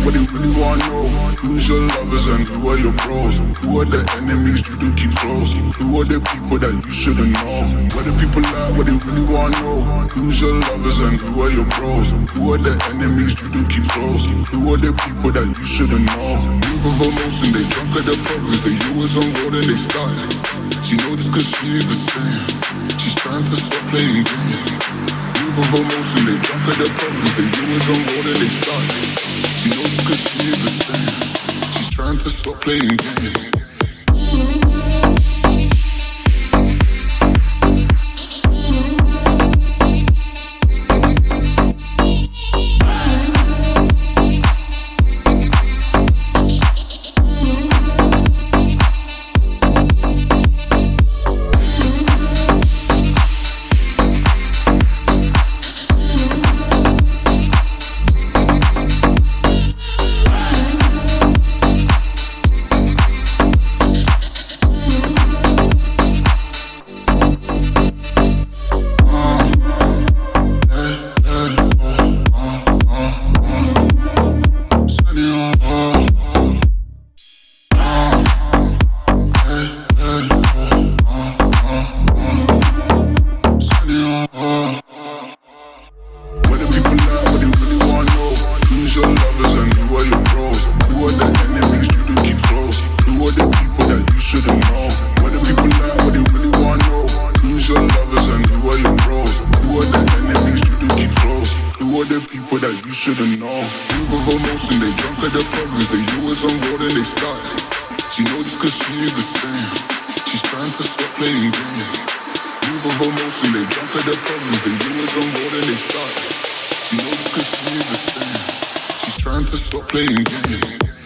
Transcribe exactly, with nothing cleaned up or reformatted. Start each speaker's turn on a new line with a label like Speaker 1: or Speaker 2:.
Speaker 1: what they really wanna know. Who's your lovers and who are your bros? Who are the enemies you do keep close? Who are the people that you shouldn't know? What the people like, what they really wanna know. Who's your lovers and who are your bros? Who are the enemies you do keep close? Who are the people that you shouldn't know? Move of emotion, they drunk at the problems. They always on road and they start. She know this cause she is the same. She's trying to stop playing games. Move of emotion, they drunk at the problems. They always on road and they start. She knows this cause she is the same. She's trying to stop playing games. She knows this cause she is the same. She's trying to stop playing games. Move of emotion, they drunk at their problems. They always on board and they start. She knows this cause she is the same. She's trying to stop playing games.